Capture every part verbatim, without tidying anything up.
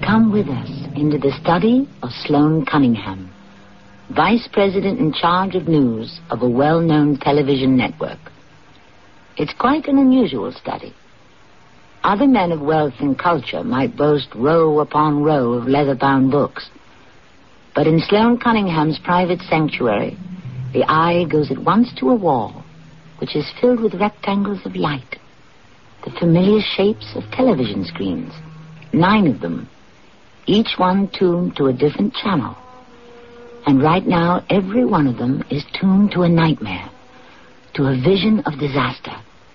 come with us into the study of Sloan Cunningham, Vice President in charge of news of a well-known television network. It's quite an unusual study. Other men of wealth and culture might boast row upon row of leather-bound books. But in Sloan Cunningham's private sanctuary, the eye goes at once to a wall, which is filled with rectangles of light, the familiar shapes of television screens, nine of them, each one tuned to a different channel. And right now, every one of them is tuned to a nightmare, to a vision of disaster,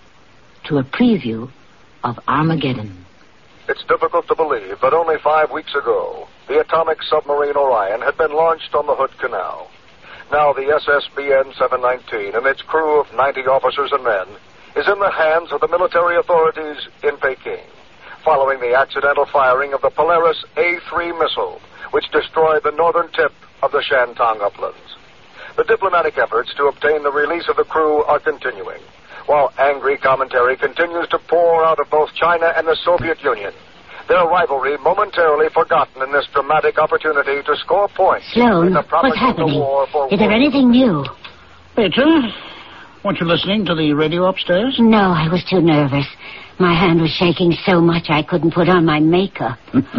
to a preview of Armageddon. It's difficult to believe that only five weeks ago, the atomic submarine Orion had been launched on the Hood Canal. Now the S S B N seven nineteen and its crew of ninety officers and men is in the hands of the military authorities in Peking, following the accidental firing of the Polaris A three missile, which destroyed the northern tip of the Shantung uplands. The diplomatic efforts to obtain the release of the crew are continuing, while angry commentary continues to pour out of both China and the Soviet Union, their rivalry momentarily forgotten in this dramatic opportunity to score points. Sloan, in the what's happening? War for Is there war. anything new? Peter, weren't you listening to the radio upstairs? No, I was too nervous. My hand was shaking so much I couldn't put on my makeup.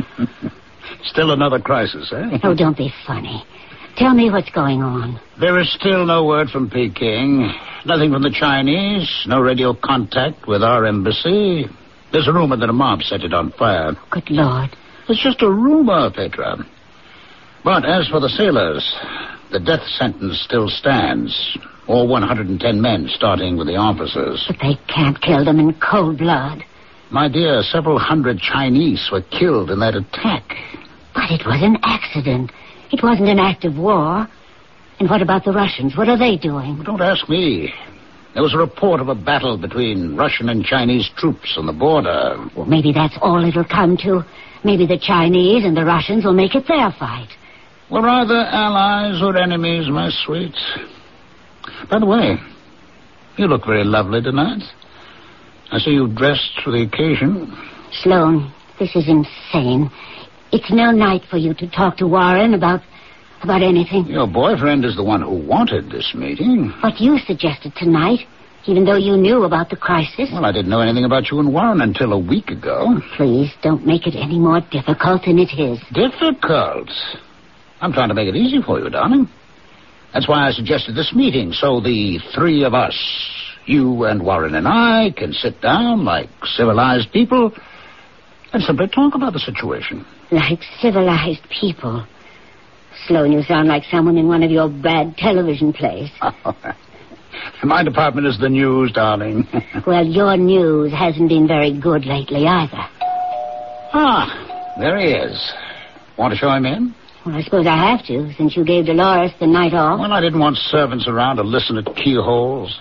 Still another crisis, eh? Oh, don't be funny. Tell me what's going on. There is still no word from Peking. Nothing from the Chinese. No radio contact with our embassy. There's a rumor that a mob set it on fire. Good Lord. It's just a rumor, Petra. But as for the sailors, the death sentence still stands. All one hundred ten men, starting with the officers. But they can't kill them in cold blood. My dear, several hundred Chinese were killed in that attack. But it was an accident. It wasn't an act of war. And what about the Russians? What are they doing? Don't ask me. There was a report of a battle between Russian and Chinese troops on the border. Well, maybe that's all it'll come to. Maybe the Chinese and the Russians will make it their fight. We're either allies or enemies, my sweet. By the way, you look very lovely tonight. I see you dressed for the occasion. Sloan, this is insane. It's no night for you to talk to Warren about... about anything. Your boyfriend is the one who wanted this meeting. But you suggested tonight, even though you knew about the crisis. Well, I didn't know anything about you and Warren until a week ago. Please, don't make it any more difficult than it is. Difficult? I'm trying to make it easy for you, darling. That's why I suggested this meeting, so the three of us, you and Warren and I, can sit down like civilized people and simply talk about the situation. Like civilized people. Sloan, you sound like someone in one of your bad television plays. My department is the news, darling. Well, your news hasn't been very good lately either. Ah, there he is. Want to show him in? Well, I suppose I have to, since you gave Dolores the night off. Well, I didn't want servants around to listen at keyholes.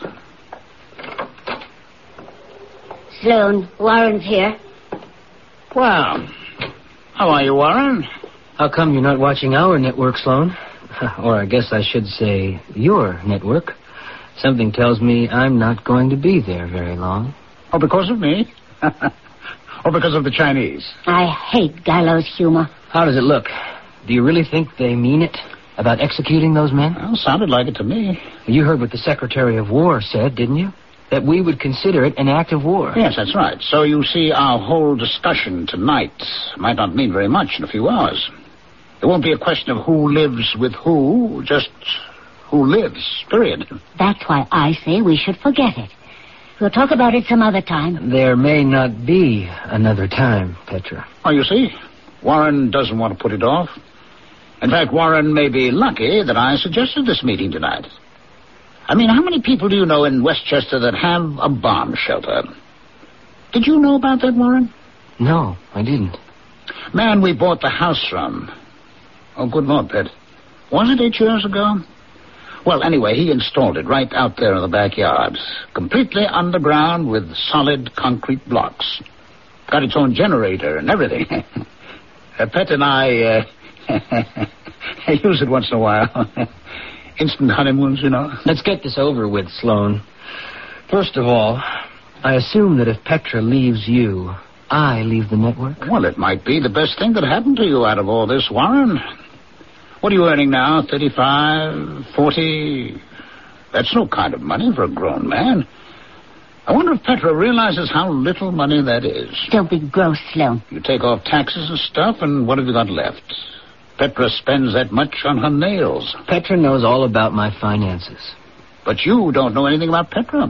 Sloan, Warren's here. Well, how are you, Warren? How come you're not watching our network, Sloan? Or I guess I should say your network. Something tells me I'm not going to be there very long. Oh, because of me? Or because of the Chinese? I hate Gallo's humor. How does it look? Do you really think they mean it about executing those men? Well, sounded like it to me. You heard what the Secretary of War said, didn't you? That we would consider it an act of war. Yes, that's right. So you see, our whole discussion tonight might not mean very much in a few hours. It won't be a question of who lives with who, just who lives, period. That's why I say we should forget it. We'll talk about it some other time. There may not be another time, Petra. Oh, you see, Warren doesn't want to put it off. In fact, Warren may be lucky that I suggested this meeting tonight. I mean, how many people do you know in Westchester that have a bomb shelter? Did you know about that, Warren? No, I didn't. Man we bought the house from. Oh, good Lord, Pet. Was it eight years ago? Well, anyway, he installed it right out there in the backyard. Completely underground with solid concrete blocks. Got its own generator and everything. uh, Pet and I, uh, use it once in a while. Instant honeymoons, you know. Let's get this over with, Sloan. First of all, I assume that if Petra leaves you, I leave the network? Well, it might be the best thing that happened to you out of all this, Warren. What are you earning now? thirty-five, forty? That's no kind of money for a grown man. I wonder if Petra realizes how little money that is. Don't be gross, Sloan. You take off taxes and stuff, and what have you got left? Petra spends that much on her nails. Petra knows all about my finances. But you don't know anything about Petra.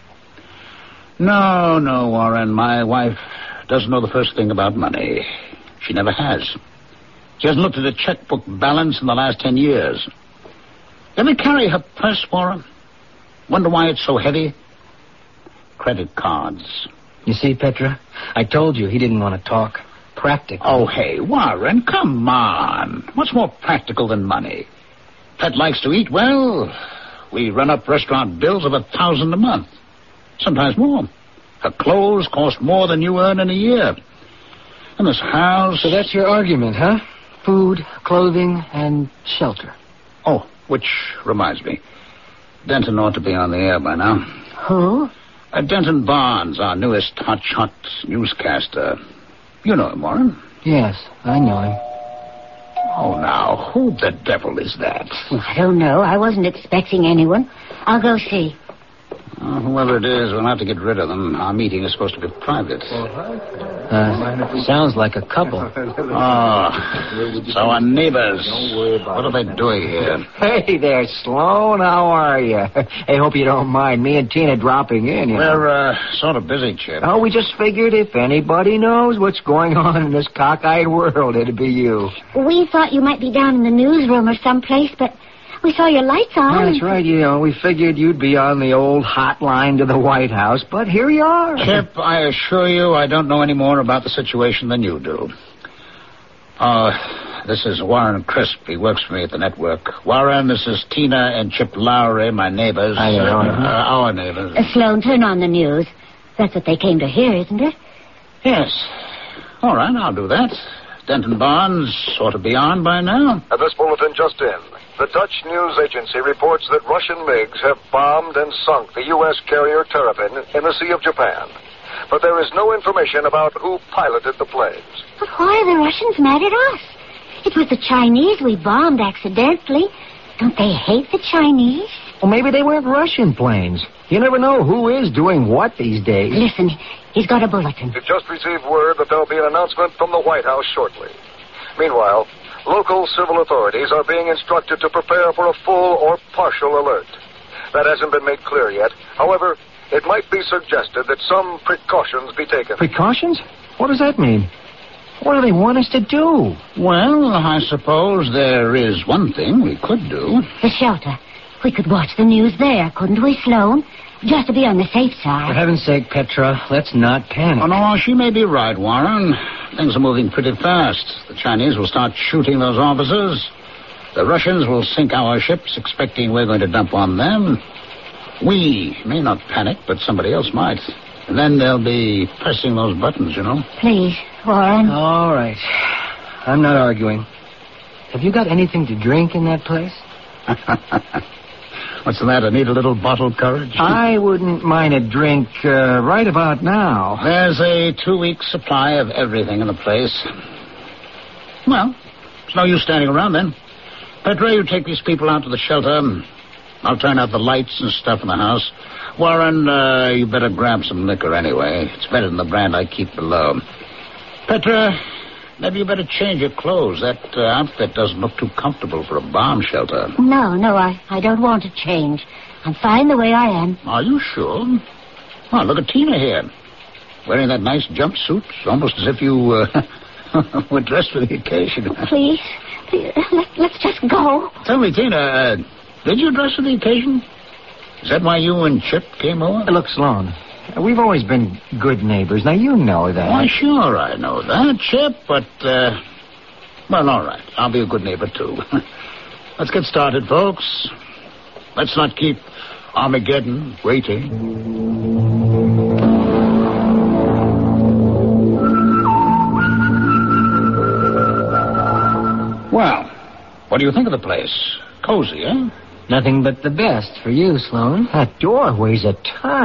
No, no, Warren. My wife doesn't know the first thing about money. She never has. She hasn't looked at a checkbook balance in the last ten years. Let me carry her purse, Warren. Wonder why it's so heavy? Credit cards. You see, Petra, I told you he didn't want to talk. Practical. Oh, hey, Warren, come on. What's more practical than money? Pet likes to eat well. We run up restaurant bills of a thousand a month. Sometimes more. Her clothes cost more than you earn in a year. And this house... So that's your argument, huh? Food, clothing, and shelter. Oh, which reminds me. Denton ought to be on the air by now. Who? Uh, Denton Barnes, our newest hot-shot newscaster. You know him, Warren? Yes, I know him. Oh, now, who the devil is that? Well, I don't know. I wasn't expecting anyone. I'll go see. Uh, whoever it is, we'll have to get rid of them. Our meeting is supposed to be private. Uh, sounds like a couple. Oh, so our neighbors. What are they doing here? Hey there, Sloan. How are you? I hope you don't mind me and Tina dropping in. You know. We're uh, sort of busy, Chip. Oh, we just figured if anybody knows what's going on in this cockeyed world, it'd be you. We thought you might be down in the newsroom or someplace, but we saw your lights on. That's right, you know. We figured you'd be on the old hotline to the White House, but here you are. Chip, I assure you I don't know any more about the situation than you do. Uh, this is Warren Crisp. He works for me at the network. Warren, this is Tina and Chip Lowry, my neighbors. Hi, uh, uh, our neighbors. Uh, Sloan, turn on the news. That's what they came to hear, isn't it? Yes. All right, I'll do that. Denton Barnes ought to be on by now. And this bulletin just in. The Dutch news agency reports that Russian MiGs have bombed and sunk the U S carrier Terrapin in the Sea of Japan. But there is no information about who piloted the planes. But why are the Russians mad at us? It was the Chinese we bombed accidentally. Don't they hate the Chinese? Well, maybe they weren't Russian planes. You never know who is doing what these days. Listen, he's got a bulletin. We've just received word that there'll be an announcement from the White House shortly. Meanwhile, local civil authorities are being instructed to prepare for a full or partial alert. That hasn't been made clear yet. However, it might be suggested that some precautions be taken. Precautions? What does that mean? What do they want us to do? Well, I suppose there is one thing we could do. The shelter. We could watch the news there, couldn't we, Sloan? Just to be on the safe For side. heaven's sake, Petra, let's not panic. Oh, no, she may be right, Warren. Things are moving pretty fast. The Chinese will start shooting those officers. The Russians will sink our ships, expecting we're going to dump on them. We may not panic, but somebody else might. And then they'll be pressing those buttons, you know. Please, Warren. All right. I'm not arguing. Have you got anything to drink in that place? What's the matter? Need a little bottled courage? I wouldn't mind a drink uh, right about now. There's a two-week supply of everything in the place. Well, it's no use standing around then. Petra, you take these people out to the shelter. I'll turn out the lights and stuff in the house. Warren, uh, you better grab some liquor anyway. It's better than the brand I keep below. Petra, maybe you better change your clothes. That uh, outfit doesn't look too comfortable for a bomb shelter. No, no, I, I don't want to change. I'm fine the way I am. Are you sure? Oh, look at Tina here. Wearing that nice jumpsuit, almost as if you uh, were dressed for the occasion. Please, please let, let's just go. Tell me, Tina, uh, did you dress for the occasion? Is that why you and Chip came over? Look, Sloan, we've always been good neighbors. Now, you know that. Why, sure, I know that, Chip, but, uh, well, all right. I'll be a good neighbor, too. Let's get started, folks. Let's not keep Armageddon waiting. Well, what do you think of the place? Cozy, eh? Nothing but the best for you, Sloan. That door weighs a ton.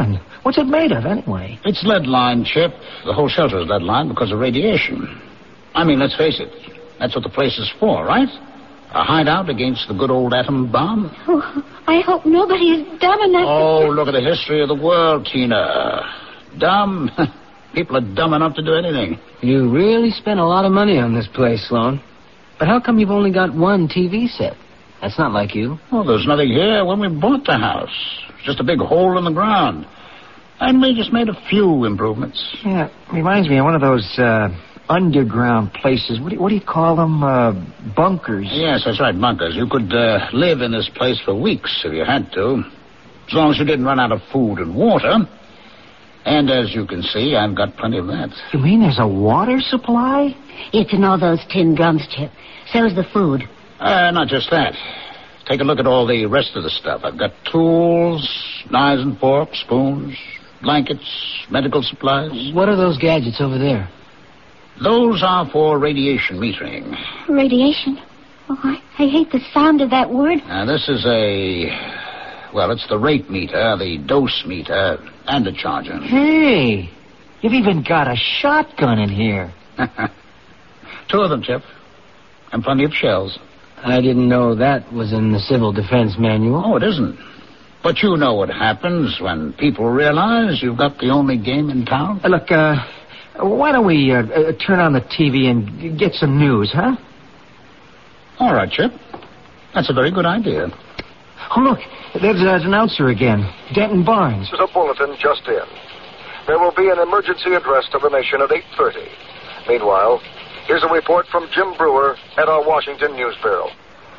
What's it made of, anyway? It's lead-lined, Chip. The whole shelter is lead-lined because of radiation. I mean, let's face it. That's what the place is for, right? A hideout against the good old atom bomb? Oh, I hope nobody is dumb enough Oh, to... look at the history of the world, Tina. Dumb? People are dumb enough to do anything. You really spent a lot of money on this place, Sloan. But how come you've only got one T V set? That's not like you. Well, there's nothing here when we bought the house. It's just a big hole in the ground. And we just made a few improvements. Yeah, reminds me of one of those uh, underground places. What do, you, what do you call them? Uh, bunkers. Yes, that's right, bunkers. You could uh, live in this place for weeks if you had to. As long as you didn't run out of food and water. And as you can see, I've got plenty of that. You mean there's a water supply? It's in all those tin drums, Chip. So's the food. Uh, not just that. Take a look at all the rest of the stuff. I've got tools, knives and forks, spoons, blankets, medical supplies. What are those gadgets over there? Those are for radiation metering. Radiation? Oh, I, I hate the sound of that word. Now, this is a... Well, it's the rate meter, the dose meter, and a charger. Hey, you've even got a shotgun in here. Two of them, Chip. And plenty of shells. I didn't know that was in the Civil Defense Manual. Oh, it isn't. But you know what happens when people realize you've got the only game in town. Uh, look, uh, why don't we uh, uh, turn on the T V and get some news, huh? All right, Chip. That's a very good idea. Oh, look, there's uh, an announcer again. Denton Barnes. There's a bulletin just in. There will be an emergency address to the nation at eight thirty. Meanwhile, here's a report from Jim Brewer at our Washington News Bureau.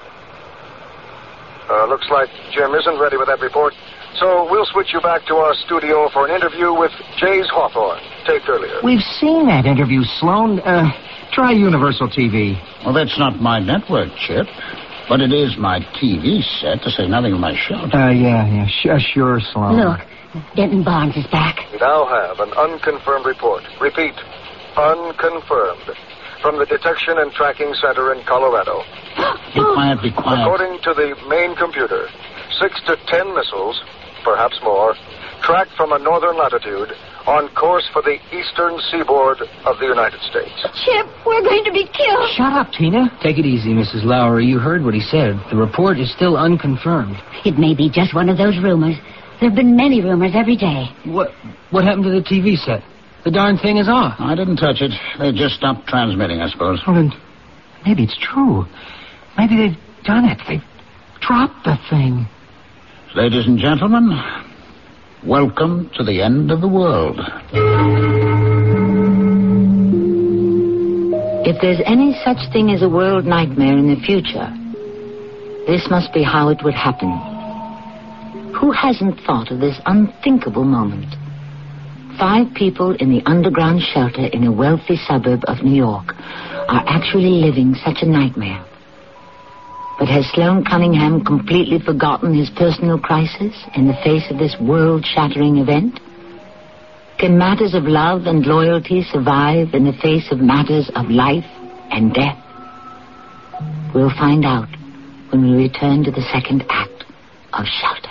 Uh, looks like Jim isn't ready with that report, so we'll switch you back to our studio for an interview with Jays Hawthorne, taped earlier. We've seen that interview, Sloan. Uh, try Universal T V. Well, that's not my network, Chip. But it is my T V set, to say nothing of my shelter. Uh, yeah, yeah, sh- sure, Sloan. Look, Denton Barnes is back. We now have an unconfirmed report. Repeat, unconfirmed. From the Detection and Tracking Center in Colorado. Be quiet, be quiet. According to the main computer, six to ten missiles, perhaps more, tracked from a northern latitude on course for the eastern seaboard of the United States. Chip, we're going to be killed. Shut up, Tina. Take it easy, Missus Lowry. You heard what he said. The report is still unconfirmed. It may be just one of those rumors. There have been many rumors every day. What What happened to the T V set? The darn thing is off. I didn't touch it. They just stopped transmitting, I suppose. Well, then, maybe it's true. Maybe they've done it. They've dropped the thing. Ladies and gentlemen, welcome to the end of the world. If there's any such thing as a world nightmare in the future, this must be how it would happen. Who hasn't thought of this unthinkable moment? Five people in the underground shelter in a wealthy suburb of New York are actually living such a nightmare. But has Sloan Cunningham completely forgotten his personal crisis in the face of this world-shattering event? Can matters of love and loyalty survive in the face of matters of life and death? We'll find out when we return to the second act of Shelter.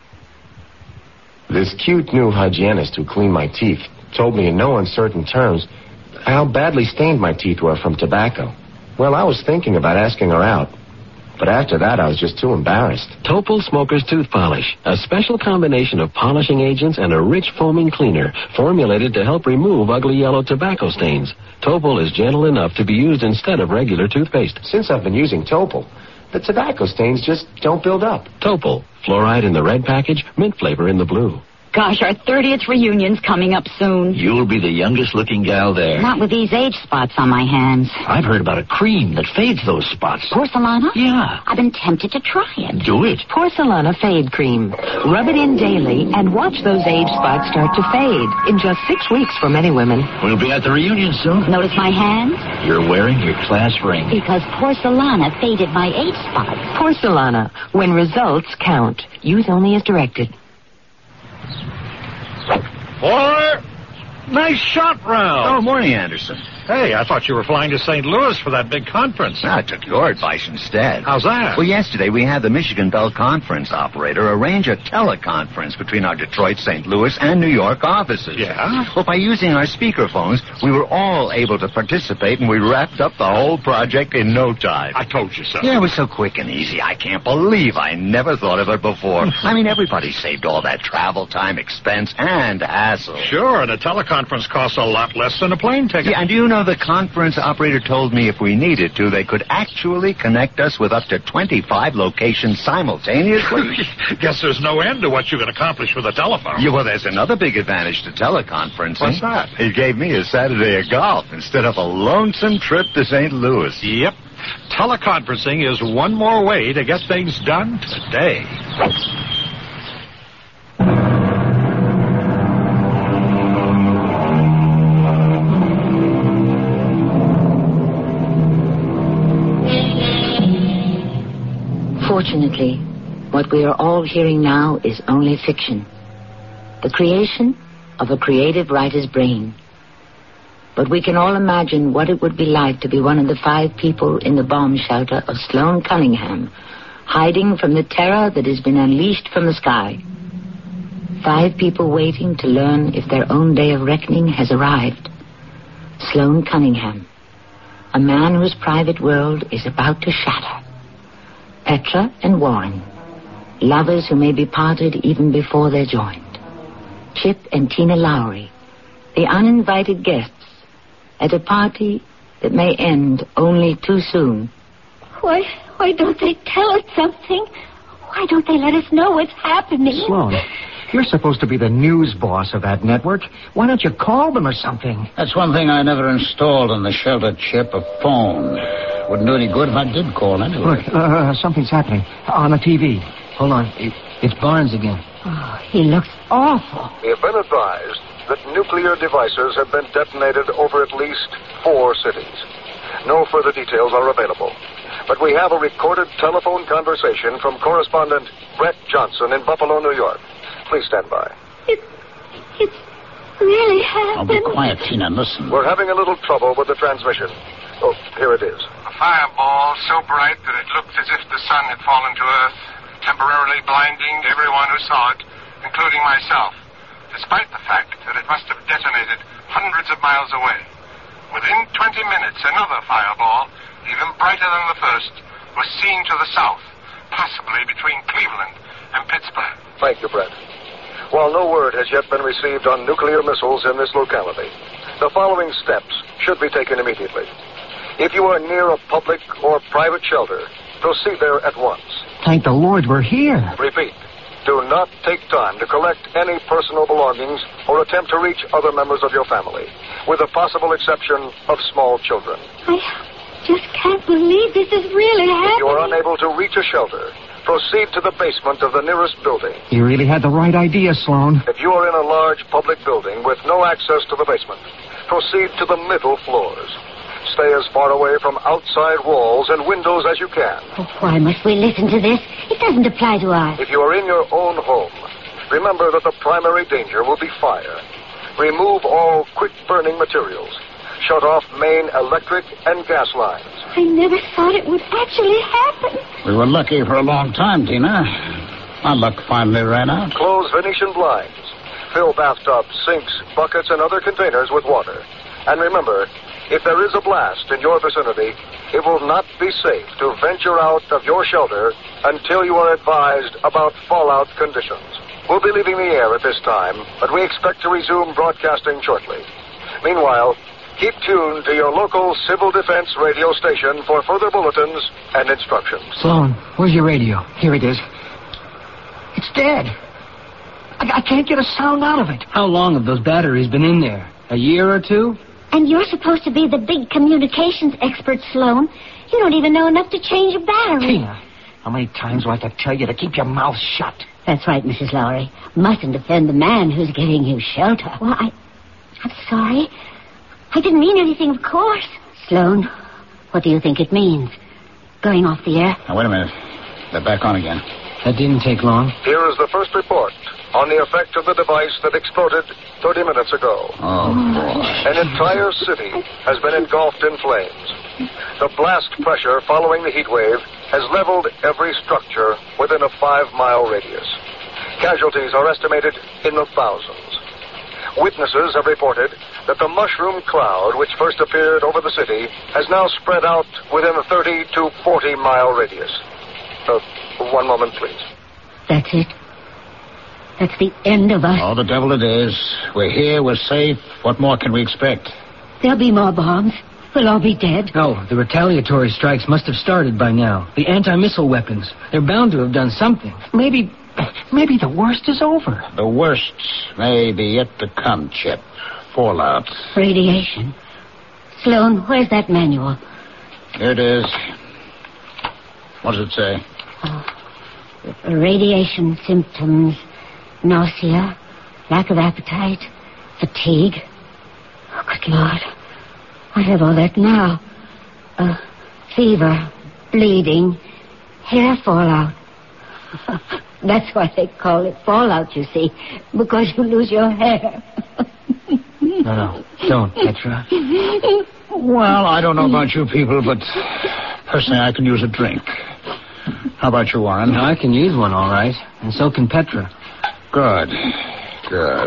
This cute new hygienist who cleaned my teeth told me in no uncertain terms how badly stained my teeth were from tobacco. Well, I was thinking about asking her out. But after that, I was just too embarrassed. Topol Smoker's Tooth Polish, a special combination of polishing agents and a rich foaming cleaner formulated to help remove ugly yellow tobacco stains. Topol is gentle enough to be used instead of regular toothpaste. Since I've been using Topol, the tobacco stains just don't build up. Topol, fluoride in the red package, mint flavor in the blue. Gosh, our thirtieth reunion's coming up soon. You'll be the youngest-looking gal there. Not with these age spots on my hands. I've heard about a cream that fades those spots. Porcelana? Yeah. I've been tempted to try it. Do it. Porcelana Fade Cream. Rub it in daily and watch those age spots start to fade in just six weeks for many women. We'll be at the reunion soon. Notice my hands? You're wearing your class ring. Because Porcelana faded my age spots. Porcelana. When results count. Use only as directed. Boy, nice shot round. Oh, morning, Anderson. Hey, I thought you were flying to Saint Louis for that big conference. I took your advice instead. How's that? Well, yesterday we had the Michigan Bell Conference operator arrange a teleconference between our Detroit, Saint Louis, and New York offices. Yeah? Well, by using our speakerphones, we were all able to participate, and we wrapped up the whole project in no time. I told you so. Yeah, it was so quick and easy. I can't believe I never thought of it before. I mean, everybody saved all that travel time, expense, and hassle. Sure, and a teleconference costs a lot less than a plane ticket. Yeah, and do you know the conference operator told me if we needed to, they could actually connect us with up to twenty-five locations simultaneously? Guess there's no end to what you can accomplish with a telephone. Yeah, well, there's another big advantage to teleconferencing. What's that? It gave me a Saturday of golf instead of a lonesome trip to Saint Louis. Yep. Teleconferencing is one more way to get things done today. Fortunately, what we are all hearing now is only fiction. The creation of a creative writer's brain. But we can all imagine what it would be like to be one of the five people in the bomb shelter of Sloan Cunningham, hiding from the terror that has been unleashed from the sky. Five people waiting to learn if their own day of reckoning has arrived. Sloan Cunningham, a man whose private world is about to shatter. Petra and Warren, lovers who may be parted even before they're joined. Chip and Tina Lowry, the uninvited guests at a party that may end only too soon. Why, why don't they tell us something? Why don't they let us know what's happening? Sloan, you're supposed to be the news boss of that network. Why don't you call them or something? That's one thing I never installed on the shelter, Chip, a phone. Wouldn't do any good if I did call anyway. Look, uh, something's happening on the T V. Hold on. It, it's Barnes again. Oh, he looks awful. We have been advised that nuclear devices have been detonated over at least four cities. No further details are available. But we have a recorded telephone conversation from correspondent Brett Johnson in Buffalo, New York. Please stand by. It, it's really happened. I'll be quiet, Tina, and listen. We're having a little trouble with the transmission. Oh, here it is. A fireball so bright that it looked as if the sun had fallen to earth, temporarily blinding everyone who saw it, including myself, despite the fact that it must have detonated hundreds of miles away. Within twenty minutes, another fireball, even brighter than the first, was seen to the south, possibly between Cleveland and Pittsburgh. Thank you, Brett. While no word has yet been received on nuclear missiles in this locality, the following steps should be taken immediately. If you are near a public or private shelter, proceed there at once. Thank the Lord we're here. Repeat, do not take time to collect any personal belongings or attempt to reach other members of your family, with the possible exception of small children. I just can't believe this is really happening. If you are unable to reach a shelter, proceed to the basement of the nearest building. You really had the right idea, Sloan. If you are in a large public building with no access to the basement, proceed to the middle floors. Stay as far away from outside walls and windows as you can. Oh, why must we listen to this? It doesn't apply to us. If you are in your own home, remember that the primary danger will be fire. Remove all quick-burning materials. Shut off main electric and gas lines. I never thought it would actually happen. We were lucky for a long time, Tina. Our luck finally ran out. Close Venetian blinds. Fill bathtubs, sinks, buckets, and other containers with water. And remember, if there is a blast in your vicinity, it will not be safe to venture out of your shelter until you are advised about fallout conditions. We'll be leaving the air at this time, but we expect to resume broadcasting shortly. Meanwhile, keep tuned to your local civil defense radio station for further bulletins and instructions. Sloan, where's your radio? Here it is. It's dead. I, I can't get a sound out of it. How long have those batteries been in there? A year or two? And you're supposed to be the big communications expert, Sloan. You don't even know enough to change a battery. Tina, how many times do I have to tell you to keep your mouth shut? That's right, Missus Lowry. Mustn't offend the man who's giving you shelter. Well, I... I'm sorry. I didn't mean anything, of course. Sloan, what do you think it means? Going off the air? Now, wait a minute. They're back on again. That didn't take long. Here is the first report on the effect of the device that exploded thirty minutes ago. Oh, boy. An entire city has been engulfed in flames. The blast pressure following the heat wave has leveled every structure within a five-mile radius. Casualties are estimated in the thousands. Witnesses have reported that the mushroom cloud, which first appeared over the city, has now spread out within a thirty to forty mile radius. Uh, one moment, please. That's it. That's the end of us. Oh, the devil it is. We're here, we're safe. What more can we expect? There'll be more bombs. We'll all be dead. No, the retaliatory strikes must have started by now. The anti-missile weapons. They're bound to have done something. Maybe, maybe the worst is over. The worst may be yet to come, Chip. Fallout. Radiation. Sloan, where's that manual? Here it is. What does it say? Uh, radiation symptoms. Nausea. Lack of appetite. Fatigue. Oh, good Lord. I have all that now. Uh, fever. Bleeding. Hair fallout. That's why they call it fallout, you see. Because you lose your hair. No, no. Don't, Petra. Well, I don't know about you people, but personally I can use a drink. How about you, Warren? No, I can use one, all right. And so can Petra. Good. Good.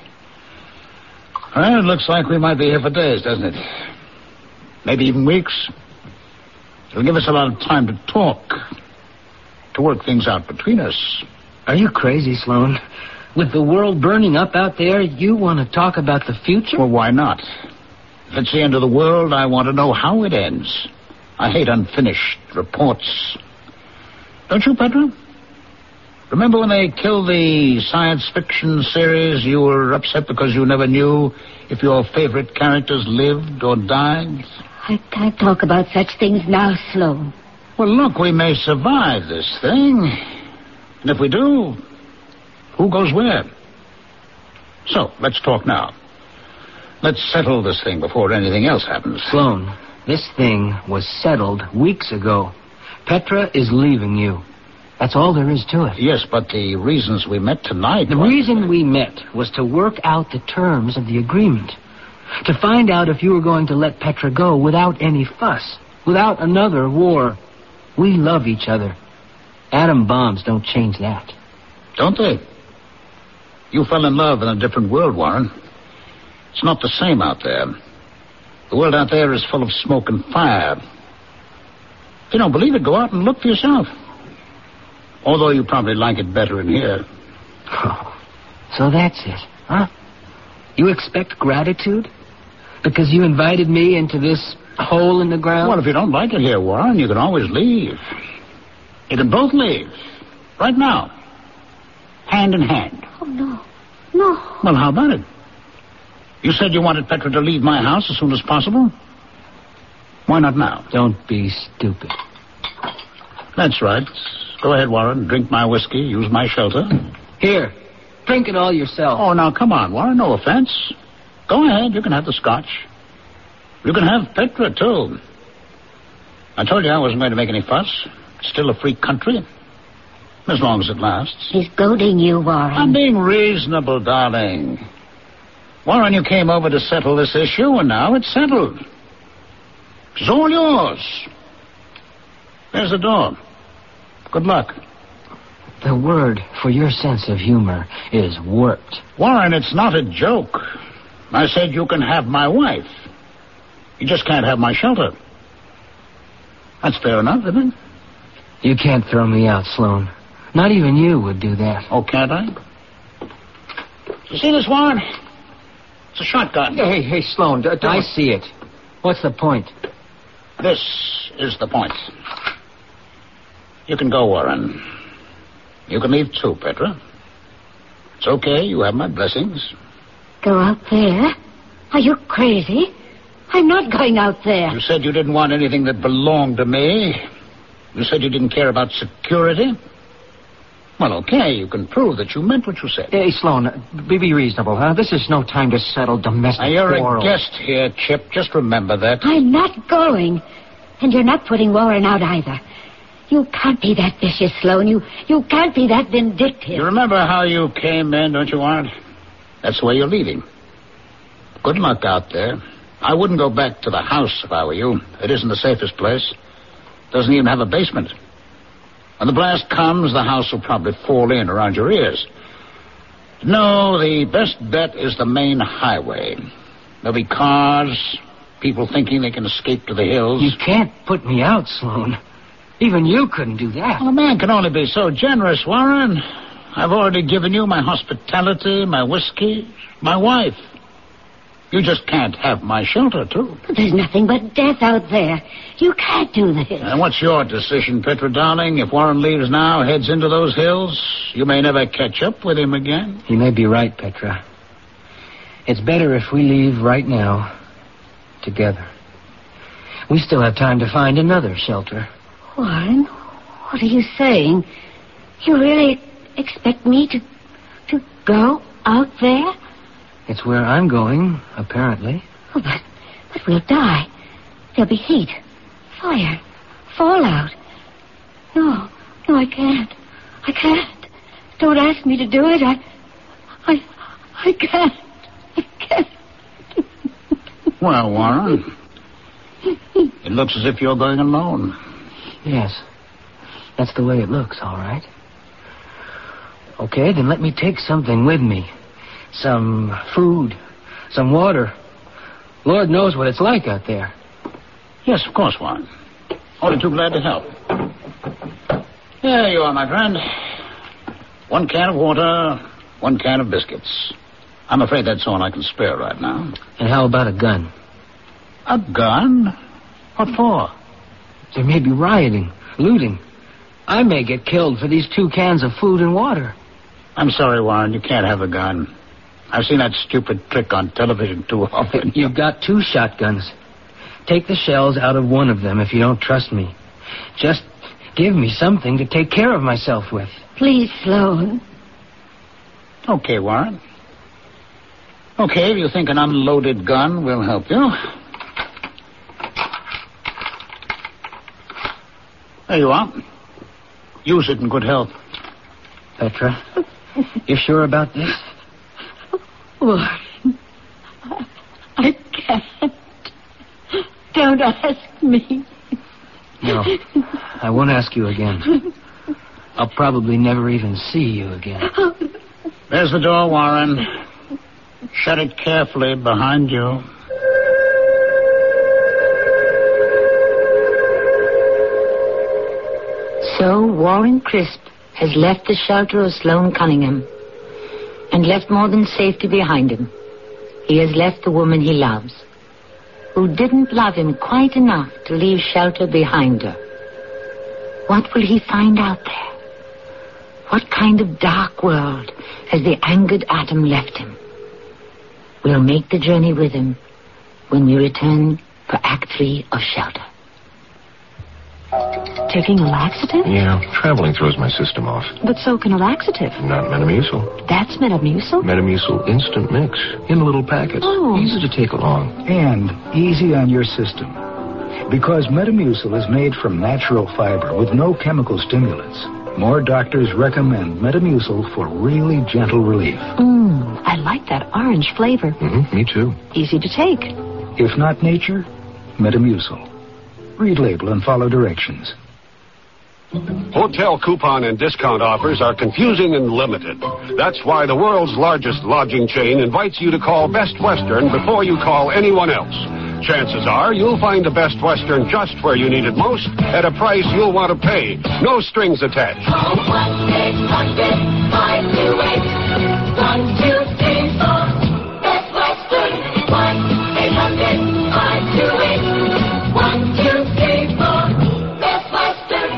Well, it looks like we might be here for days, doesn't it? Maybe even weeks. It'll give us a lot of time to talk, to work things out between us. Are you crazy, Sloan? With the world burning up out there, you want to talk about the future? Well, why not? If it's the end of the world, I want to know how it ends. I hate unfinished reports. Don't you, Petra? Remember when they killed the science fiction series, you were upset because you never knew if your favorite characters lived or died? I can't talk about such things now, Sloan. Well, look, we may survive this thing. And if we do, who goes where? So, let's talk now. Let's settle this thing before anything else happens. Sloan, this thing was settled weeks ago. Petra is leaving you. That's all there is to it. Yes, but the reasons we met tonight... The reason we met was to work out the terms of the agreement. To find out if you were going to let Petra go without any fuss. Without another war. We love each other. Atom bombs don't change that. Don't they? You fell in love in a different world, Warren. It's not the same out there. The world out there is full of smoke and fire. If you don't believe it, go out and look for yourself. Although you probably like it better in here. Oh, so that's it, huh? You expect gratitude? Because you invited me into this hole in the ground? Well, if you don't like it here, Warren, you can always leave. You can both leave. Right now. Hand in hand. Oh, no. No. Well, how about it? You said you wanted Petra to leave my house as soon as possible. Why not now? Don't be stupid. That's right. Go ahead, Warren. Drink my whiskey. Use my shelter. Here. Drink it all yourself. Oh, now, come on, Warren. No offense. Go ahead. You can have the scotch. You can have Petra, too. I told you I wasn't going to make any fuss. It's still a free country. As long as it lasts. He's goading you, Warren. I'm being reasonable, darling. Warren, you came over to settle this issue, and now it's settled. It's all yours. There's the door. Good luck. The word for your sense of humor is warped. Warren, it's not a joke. I said you can have my wife. You just can't have my shelter. That's fair enough, isn't it? You can't throw me out, Sloan. Not even you would do that. Oh, can't I? You see this, Warren? It's a shotgun. Hey, hey, Sloan. D- I see it. What's the point? This is the point. You can go, Warren. You can leave too, Petra. It's okay. You have my blessings. Go out there? Are you crazy? I'm not going out there. You said you didn't want anything that belonged to me. You said you didn't care about security. Well, okay, you can prove that you meant what you said. Hey, Sloan, be, be reasonable, huh? This is no time to settle domestic now, you're quarrels. a guest here, Chip. Just remember that. I'm not going. And you're not putting Warren out either. You can't be that vicious, Sloan. You, you can't be that vindictive. You remember how you came in, don't you, Warren? That's the way you're leaving. Good luck out there. I wouldn't go back to the house if I were you. It isn't the safest place. Doesn't even have a basement. When the blast comes, the house will probably fall in around your ears. No, the best bet is the main highway. There'll be cars, people thinking they can escape to the hills. You can't put me out, Sloan. Even you couldn't do that. Well, a man can only be so generous, Warren. I've already given you my hospitality, my whiskey, my wife. You just can't have my shelter, too. But there's nothing but death out there. You can't do this. And what's your decision, Petra, darling? If Warren leaves now, heads into those hills, you may never catch up with him again. You may be right, Petra. It's better if we leave right now, together. We still have time to find another shelter. Warren, what are you saying? You really expect me to, to go out there? It's where I'm going, apparently. Oh, but, but we'll die. There'll be heat, fire, fallout. No, no, I can't. I can't. Don't ask me to do it. I, I, I can't. I can't. Well, Warren, it looks as if you're going alone. Yes, that's the way it looks, all right. Okay, then let me take something with me. Some food, some water. Lord knows what it's like out there. Yes, of course, Warren. Only too glad to help. There you are, my friend. One can of water, one can of biscuits. I'm afraid that's all I can spare right now. And how about a gun? A gun? What for? There may be rioting, looting. I may get killed for these two cans of food and water. I'm sorry, Warren, you can't have a gun. I've seen that stupid trick on television too often. You've got two shotguns. Take the shells out of one of them if you don't trust me. Just give me something to take care of myself with. Please, Sloan. Okay, Warren. Okay, if you think an unloaded gun will help you. There you are. Use it in good health. Petra, you sure about this? Warren, I can't. Don't ask me. No, I won't ask you again. I'll probably never even see you again. There's the door, Warren. Shut it carefully behind you. So Warren Crisp has left the shelter of Sloan Cunningham and left more than safety behind him. He has left the woman he loves, who didn't love him quite enough to leave shelter behind her. What will he find out there? What kind of dark world has the angered atom left him? We'll make the journey with him when we return for Act Three of Shelter. Taking a laxative? Yeah, traveling throws my system off. But so can a laxative. Not Metamucil. That's Metamucil? Metamucil instant mix in little packets. Oh. Easy to take along. And easy on your system. Because Metamucil is made from natural fiber with no chemical stimulants. More doctors recommend Metamucil for really gentle relief. Mmm, I like that orange flavor. Mm-hmm, me too. Easy to take. If not nature, Metamucil. Read label and follow directions. Hotel coupon and discount offers are confusing and limited. That's why the world's largest lodging chain invites you to call Best Western before you call anyone else. Chances are you'll find the Best Western just where you need it most at a price you'll want to pay. No strings attached. Call one eight hundred five two eight one two three four. Best Western. one eight hundred five two eight one two three four. Best Western.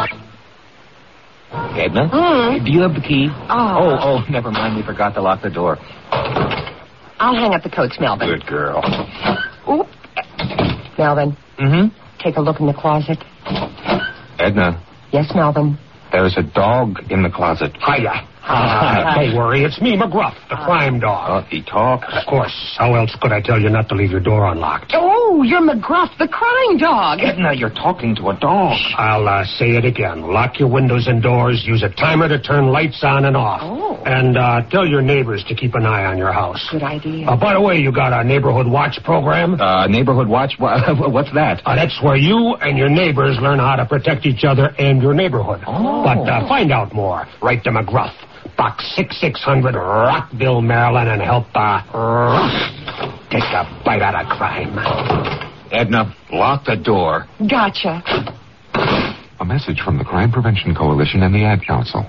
Edna? Mm. Do you have the key? Oh. Oh, oh, never mind. We forgot to lock the door. I'll hang up the coats, Melvin. Good girl. Oop. Melvin. Mm-hmm. Take a look in the closet. Edna, Yes, Melvin. there's a dog in the closet. Hiya. Uh, don't worry, it's me, McGruff, the crime dog. Oh, he talks? Of course. How else could I tell you not to leave your door unlocked? Oh, you're McGruff, the crime dog. Edna, you're talking to a dog. I'll uh, say it again. Lock your windows and doors. Use a timer to turn lights on and off. Oh. And uh, tell your neighbors to keep an eye on your house. Good idea. Uh, by the way, you got our neighborhood watch program? Uh, neighborhood watch? What's that? Uh, that's where you and your neighbors learn how to protect each other and your neighborhood. Oh. But uh, find out more. Write to McGruff, Box sixty-six hundred, Rockville, Maryland, and help uh, take a bite out of crime. Edna, lock the door. Gotcha. A message from the Crime Prevention Coalition and the Ad Council.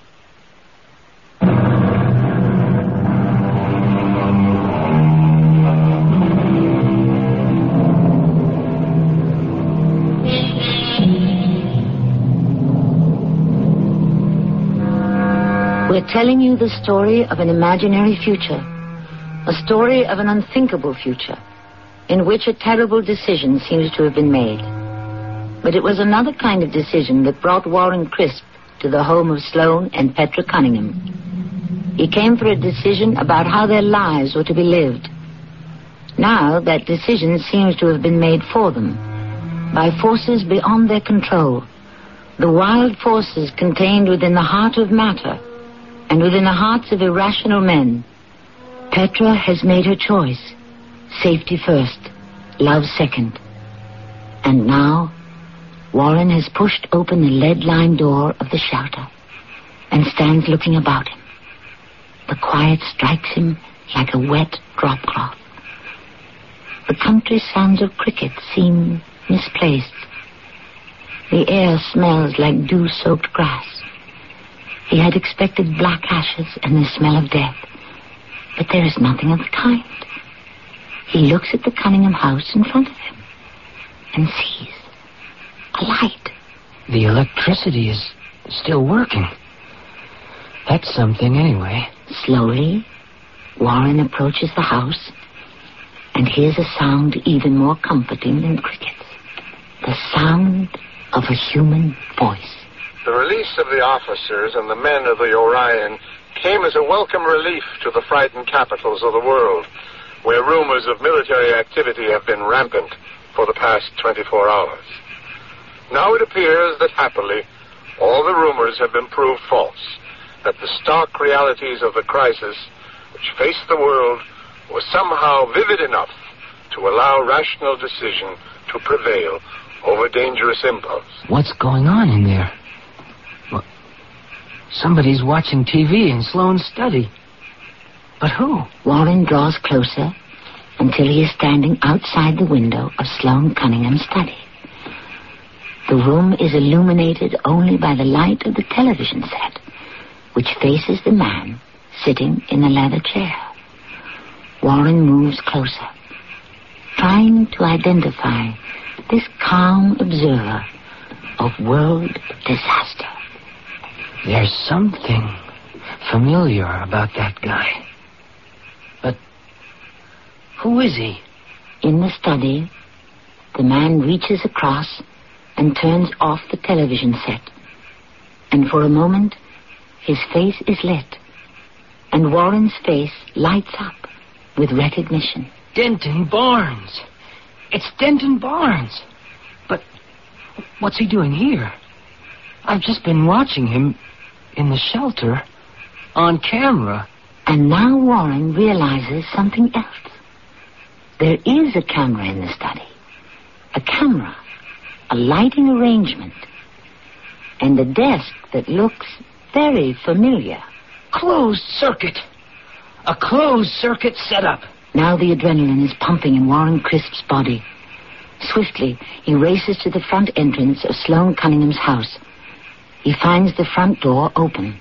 We're telling you the story of an imaginary future, a story of an unthinkable future, in which a terrible decision seems to have been made. But it was another kind of decision that brought Warren Crisp to the home of Sloane and Petra Cunningham. He came for a decision about how their lives were to be lived. Now that decision seems to have been made for them, by forces beyond their control, the wild forces contained within the heart of matter, and within the hearts of irrational men. Petra has made her choice. Safety first, love second. And now, Warren has pushed open the lead-lined door of the shelter and stands looking about him. The quiet strikes him like a wet drop cloth. The country sounds of crickets seem misplaced. The air smells like dew-soaked grass. He had expected black ashes and the smell of death, but there is nothing of the kind. He looks at the Cunningham house in front of him and sees a light. The electricity is still working. That's something anyway. Slowly, Warren approaches the house and hears a sound even more comforting than crickets. The sound of a human voice. The release of the officers and the men of the Orion came as a welcome relief to the frightened capitals of the world, where rumors of military activity have been rampant for the past twenty-four hours. Now it appears that happily all the rumors have been proved false, that the stark realities of the crisis which faced the world were somehow vivid enough to allow rational decision to prevail over dangerous impulse. What's going on in there? Well, somebody's watching T V in Sloane's study. But who? Warren draws closer until he is standing outside the window of Sloane Cunningham's study. The room is illuminated only by the light of the television set, which faces the man sitting in the leather chair. Warren moves closer, trying to identify this calm observer of world disaster. There's something familiar about that guy. But who is he? In the study, the man reaches across and turns off the television set. And for a moment, his face is lit, and Warren's face lights up with recognition. Denton Barnes. It's Denton Barnes. But what's he doing here? I've just been watching him in the shelter on camera. And now Warren realizes something else. There is a camera in the study. A camera, a lighting arrangement, and a desk that looks very familiar. Closed circuit. A closed circuit setup. Now the adrenaline is pumping in Warren Crisp's body. Swiftly, he races to the front entrance of Sloane Cunningham's house. He finds the front door open.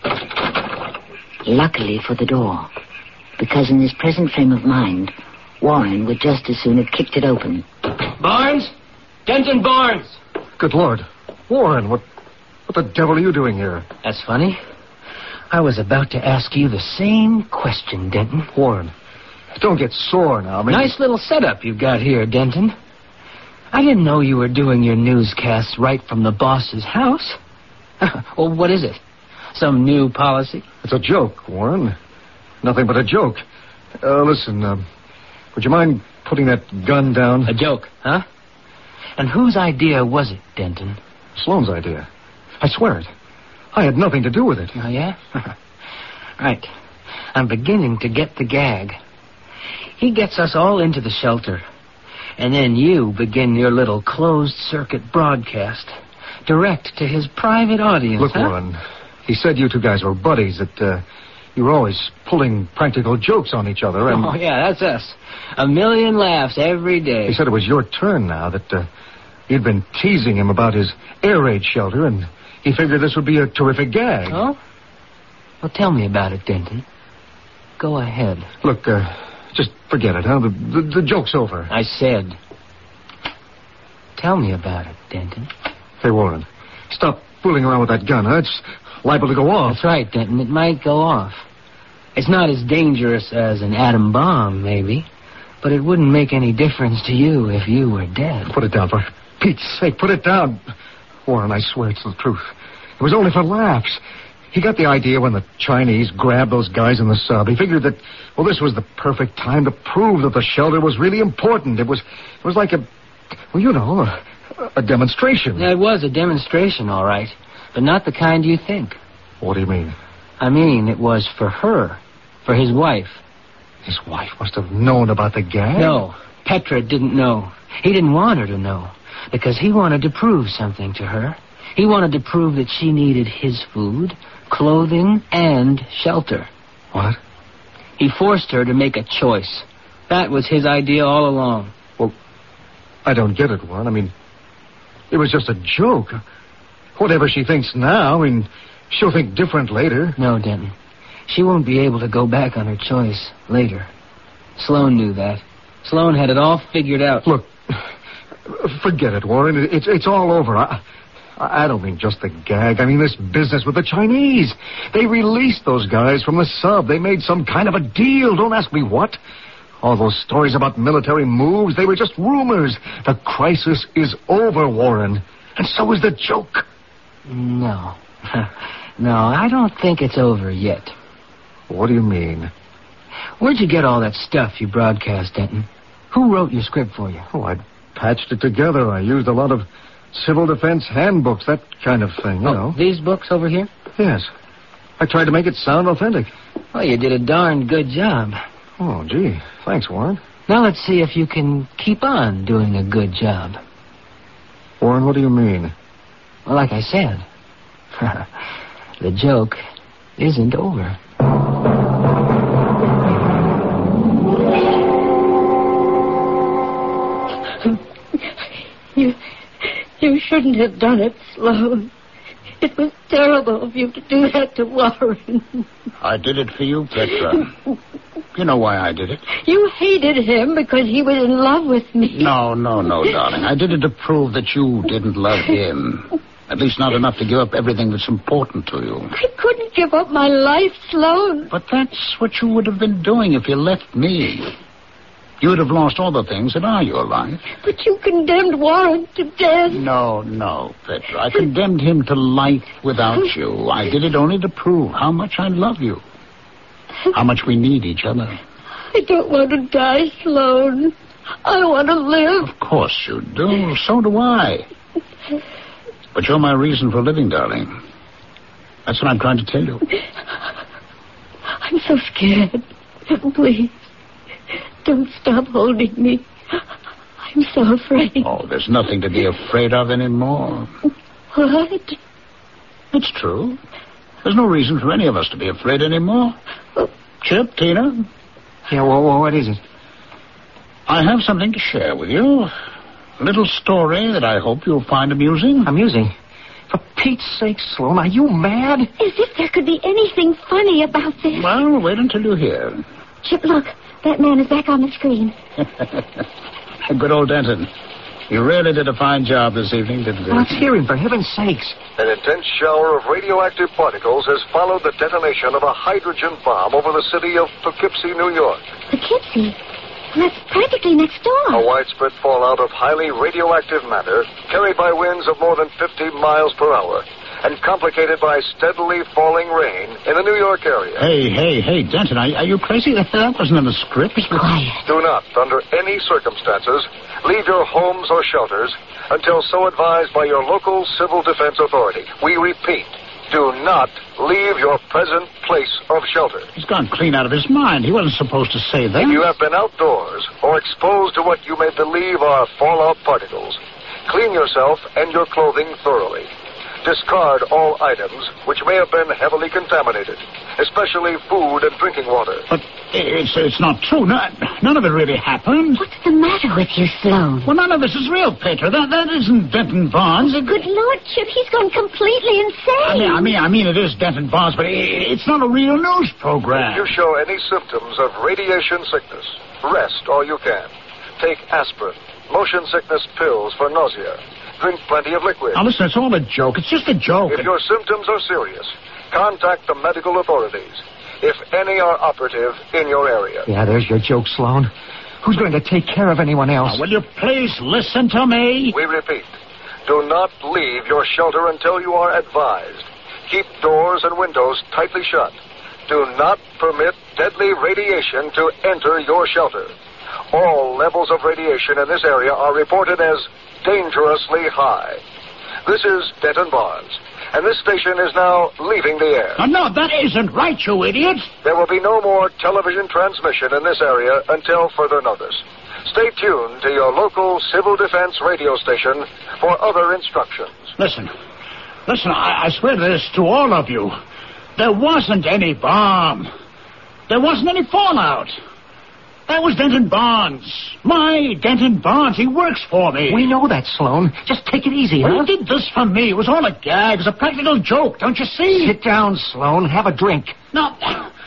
Luckily for the door, because in his present frame of mind, Warren would just as soon have kicked it open. Barnes? Denton Barnes! Good Lord. Warren, what, what the devil are you doing here? That's funny. I was about to ask you the same question, Denton. Warren, don't get sore now. I mean, nice little setup you've got here, Denton. I didn't know you were doing your newscasts right from the boss's house. Well, what is it? Some new policy? It's a joke, Warren. Nothing but a joke. Uh, listen, uh, would you mind putting that gun down? A joke, huh? And whose idea was it, Denton? Sloane's idea. I swear it. I had nothing to do with it. Oh, yeah? Right. I'm beginning to get the gag. He gets us all into the shelter. And then you begin your little closed-circuit broadcast. Direct to his private audience, Look, huh? Warren, he said you two guys were buddies, that uh, you were always pulling practical jokes on each other, and... Oh, yeah, that's us. A million laughs every day. He said it was your turn now, that uh, you'd been teasing him about his air raid shelter, and he figured this would be a terrific gag. Oh? Well, tell me about it, Denton. Go ahead. Look, uh, just forget it, huh? The, the, the joke's over. I said. Tell me about it, Denton. Hey, Warren, stop fooling around with that gun, huh? It's liable to go off. That's right, Denton. It might go off. It's not as dangerous as an atom bomb, maybe, but it wouldn't make any difference to you if you were dead. Put it down, for Pete's sake. Put it down. Warren, I swear it's the truth. It was only for laughs. He got the idea when the Chinese grabbed those guys in the sub. He figured that, well, this was the perfect time to prove that the shelter was really important. It was, it was like a, well, you know, a, a demonstration. Yeah, it was a demonstration, all right, but not the kind you think. What do you mean? I mean, it was for her, for his wife. His wife must have known about the gag? No, Petra didn't know. He didn't want her to know, because he wanted to prove something to her. He wanted to prove that she needed his food, clothing, and shelter. What? He forced her to make a choice. That was his idea all along. Well, I don't get it, Warren. I mean, it was just a joke. Whatever she thinks now, I mean, she'll think different later. No, Denton. She won't be able to go back on her choice later. Sloane knew that. Sloane had it all figured out. Look, forget it, Warren. It's, it's all over. I... I don't mean just the gag. I mean this business with the Chinese. They released those guys from the sub. They made some kind of a deal. Don't ask me what. All those stories about military moves, they were just rumors. The crisis is over, Warren. And so is the joke. No. No, I don't think it's over yet. What do you mean? Where'd you get all that stuff you broadcast, Denton? Who wrote your script for you? Oh, I patched it together. I used a lot of civil defense handbooks, that kind of thing, you oh, know. These books over here? Yes. I tried to make it sound authentic. Well, you did a darn good job. Oh, gee. Thanks, Warren. Now let's see if you can keep on doing a good job. Warren, what do you mean? Well, like I said, the joke isn't over. You... You shouldn't have done it, Sloane. It was terrible of you to do that to Warren. I did it for you, Petra. You know why I did it. You hated him because he was in love with me. No, no, no, darling. I did it to prove that you didn't love him. At least not enough to give up everything that's important to you. I couldn't give up my life, Sloane. But that's what you would have been doing if you left me. You would have lost all the things that are your life. But you condemned Warren to death. No, no, Petra. I condemned him to life without you. I did it only to prove how much I love you. How much we need each other. I don't want to die, Sloane. I want to live. Of course you do. So do I. But you're my reason for living, darling. That's what I'm trying to tell you. I'm so scared. Please. Don't stop holding me. I'm so afraid. Oh, there's nothing to be afraid of anymore. What? It's true. There's no reason for any of us to be afraid anymore. Chip, Tina? Yeah, well, well, what is it? I have something to share with you. A little story that I hope you'll find amusing. Amusing? For Pete's sake, Sloane, are you mad? As if there could be anything funny about this. Well, wait until you hear. Chip, look. That man is back on the screen. Good old Denton. You really did a fine job this evening, didn't you? Let's hear him, for heaven's sakes. An intense shower of radioactive particles has followed the detonation of a hydrogen bomb over the city of Poughkeepsie, New York. Poughkeepsie? That's practically next door. A widespread fallout of highly radioactive matter carried by winds of more than fifty miles per hour. and complicated by steadily falling rain in the New York area. Hey, hey, hey, Denton, are, are you crazy? That, that wasn't in the script. Quiet. Do not, under any circumstances, leave your homes or shelters until so advised by your local civil defense authority. We repeat, do not leave your present place of shelter. He's gone clean out of his mind. He wasn't supposed to say that. If you have been outdoors or exposed to what you may believe are fallout particles, clean yourself and your clothing thoroughly. Discard all items which may have been heavily contaminated, especially food and drinking water. But it's it's not true. No, none of it really happened. What's the matter with you, Sloan? Well, none of this is real, Petra. That that isn't Denton Barnes. It, Good Lord, Chip, he's gone completely insane. I mean, I mean, I mean, it is Denton Barnes, but it, it's not a real news program. If you show any symptoms of radiation sickness, rest all you can. Take aspirin, motion sickness pills for nausea. Drink plenty of liquid. Now, listen, it's all a joke. It's just a joke. If your symptoms are serious, contact the medical authorities, if any are operative in your area. Yeah, there's your joke, Sloan. Who's going to take care of anyone else? Now, will you please listen to me? We repeat, do not leave your shelter until you are advised. Keep doors and windows tightly shut. Do not permit deadly radiation to enter your shelter. All levels of radiation in this area are reported as dangerously high. This is Denton Barnes, and this station is now leaving the air. Oh, no, that isn't right, you idiot. There will be no more television transmission in this area until further notice. Stay tuned to your local civil defense radio station for other instructions. Listen, listen, I, I swear this to all of you. There wasn't any bomb. There wasn't any fallout. That was Denton Barnes. My Denton Barnes. He works for me. We know that, Sloan. Just take it easy, Well, huh? he did this for me. It was all a gag. It was a practical joke. Don't you see? Sit down, Sloan. Have a drink. No.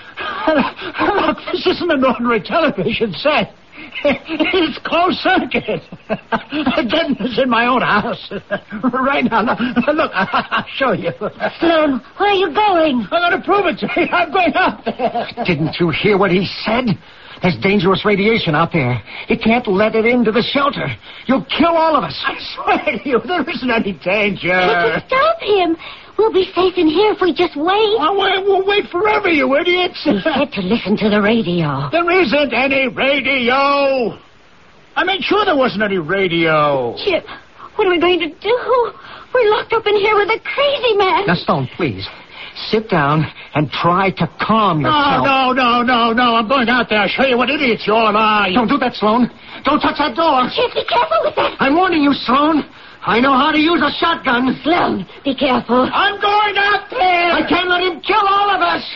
Look, this isn't an ordinary television set. It's closed circuit. Denton is in my own house. Right now. Look, I'll show you. Sloan, where are you going? I'm going to prove it to you. I'm going out there. Didn't you hear what he said? There's dangerous radiation out there. You can't let it into the shelter. You'll kill all of us. I swear to you, there isn't any danger. Chip, stop him. We'll be safe in here if we just wait. Well, wait, we'll wait forever, you idiots. We said to listen to the radio. There isn't any radio. I made sure there wasn't any radio. Chip, what are we going to do? We're locked up in here with a crazy man. Now, Stone, please. Sit down and try to calm yourself. No, no, no, no, no. I'm going out there. I'll show you what idiots you all are. Don't do that, Sloan. Don't touch that door. Chip, be careful with that. I'm warning you, Sloan. I know how to use a shotgun. Sloan, be careful. I'm going out there. I can't let him kill all of us.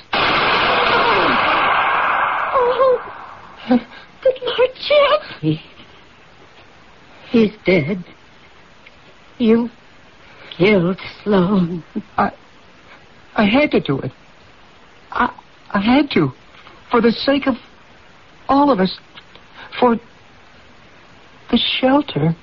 Oh, good Lord, Chip. He, he's dead. You killed Sloan. I, I had to do it. I, I had to. For the sake of all of us. For the shelter.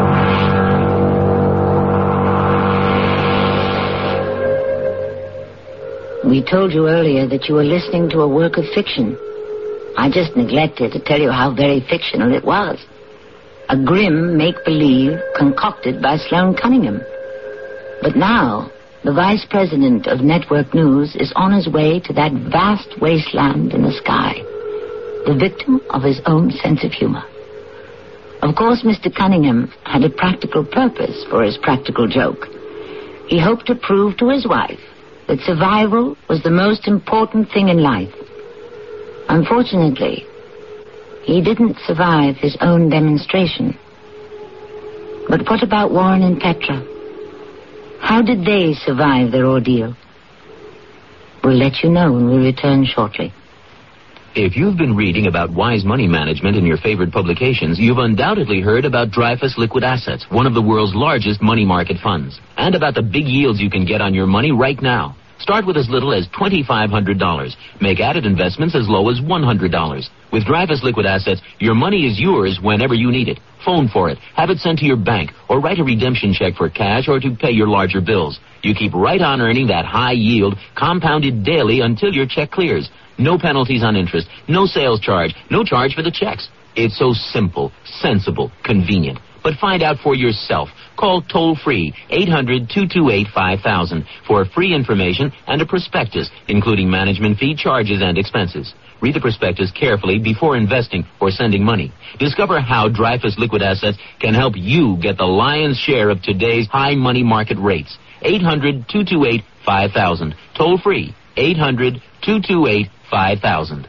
We told you earlier that you were listening to a work of fiction. I just neglected to tell you how very fictional it was. A grim make-believe concocted by Sloan Cunningham. But now, the vice president of Network News is on his way to that vast wasteland in the sky, the victim of his own sense of humor. Of course, Mister Cunningham had a practical purpose for his practical joke. He hoped to prove to his wife that survival was the most important thing in life. Unfortunately, he didn't survive his own demonstration. But what about Warren and Petra? How did they survive their ordeal? We'll let you know when we return shortly. If you've been reading about wise money management in your favorite publications, you've undoubtedly heard about Dreyfus Liquid Assets, one of the world's largest money market funds, and about the big yields you can get on your money right now. Start with as little as twenty-five hundred dollars. Make added investments as low as one hundred dollars. With Dreyfus Liquid Assets, your money is yours whenever you need it. Phone for it, have it sent to your bank, or write a redemption check for cash or to pay your larger bills. You keep right on earning that high yield, compounded daily until your check clears. No penalties on interest, no sales charge, no charge for the checks. It's so simple, sensible, convenient. But find out for yourself. call toll-free eight hundred, two two eight, five thousand for free information and a prospectus, including management fee, charges, and expenses. Read the prospectus carefully before investing or sending money. Discover how Dreyfus Liquid Assets can help you get the lion's share of today's high money market rates. eight hundred, two two eight, five thousand. Toll-free eight hundred, two two eight, five thousand.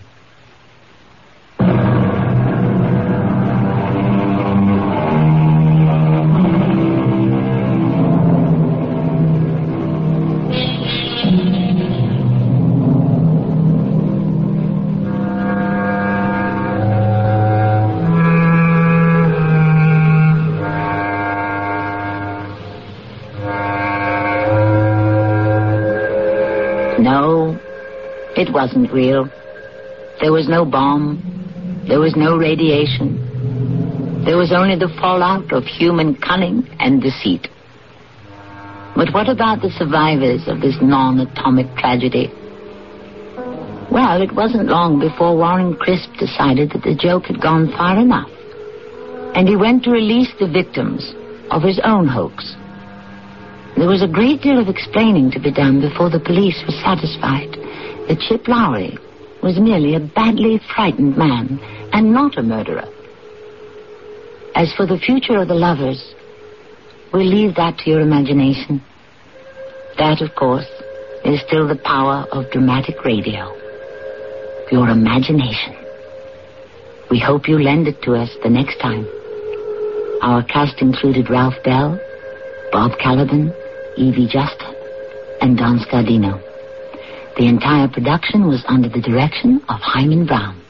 No, it wasn't real. There was no bomb. There was no radiation. There was only the fallout of human cunning and deceit. But what about the survivors of this non-atomic tragedy? Well, it wasn't long before Warren Crisp decided that the joke had gone far enough. And he went to release the victims of his own hoax. There was a great deal of explaining to be done before the police were satisfied that Chip Lowry was merely a badly frightened man and not a murderer. As for the future of the lovers, we'll leave that to your imagination. That, of course, is still the power of dramatic radio. Your imagination. We hope you lend it to us the next time. Our cast included Ralph Bell, Bob Caliban, Evie Juster, and Don Scardino. The entire production was under the direction of Hyman Brown.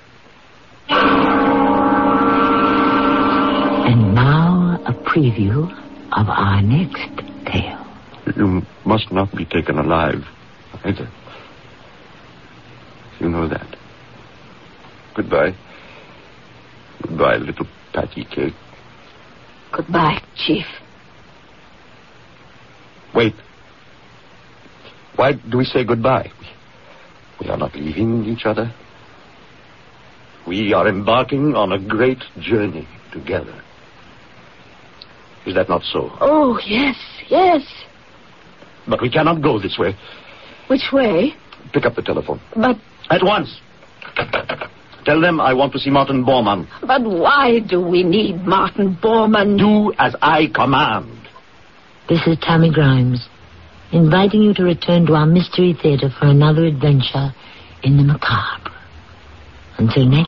And now a preview of our next tale. You must not be taken alive, either. You know that. Goodbye. Goodbye, little patty cake. Goodbye, Chief. Wait. Why do we say goodbye? We are not leaving each other. We are embarking on a great journey together. Is that not so? Oh, yes, yes. But we cannot go this way. Which way? Pick up the telephone. But... At once. Tell them I want to see Martin Bormann. But why do we need Martin Bormann? Do as I command. This is Tammy Grimes, inviting you to return to our Mystery Theater for another adventure in the macabre. Until next